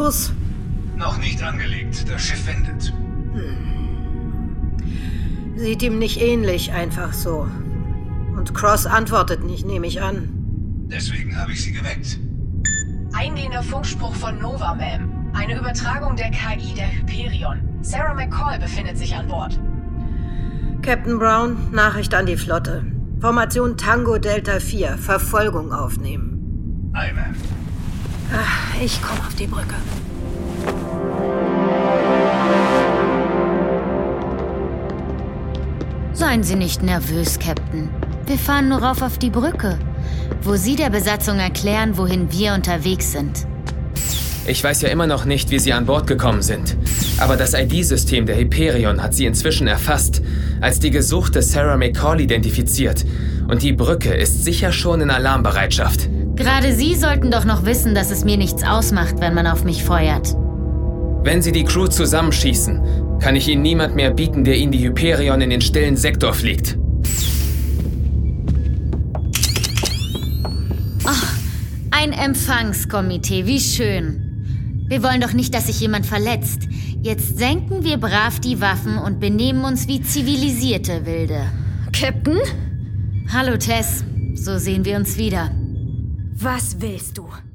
Kurs? Noch nicht angelegt. Das Schiff wendet. Sieht ihm nicht ähnlich, einfach so. Und Cross antwortet nicht, nehme ich an. Deswegen habe ich sie geweckt. Eingehender Funkspruch von Nova, Ma'am. Eine Übertragung der KI der Hyperion. Sarah McCall befindet sich an Bord. Captain Brown, Nachricht an die Flotte. Formation Tango Delta 4, Verfolgung aufnehmen. Aye, Ma'am. Ich komme auf die Brücke. Seien Sie nicht nervös, Captain. Wir fahren nur rauf auf die Brücke, wo Sie der Besatzung erklären, wohin wir unterwegs sind. Ich weiß ja immer noch nicht, wie Sie an Bord gekommen sind. Aber das ID-System der Hyperion hat Sie inzwischen erfasst, als die gesuchte Sarah McCall identifiziert. Und die Brücke ist sicher schon in Alarmbereitschaft. Gerade Sie sollten doch noch wissen, dass es mir nichts ausmacht, wenn man auf mich feuert. Wenn Sie die Crew zusammenschießen, kann ich Ihnen niemand mehr bieten, der Ihnen die Hyperion in den stillen Sektor fliegt. Ach, ein Empfangskomitee, wie schön. Wir wollen doch nicht, dass sich jemand verletzt. Jetzt senken wir brav die Waffen und benehmen uns wie zivilisierte Wilde. Captain? Hallo, Tess. So sehen wir uns wieder. Was willst du?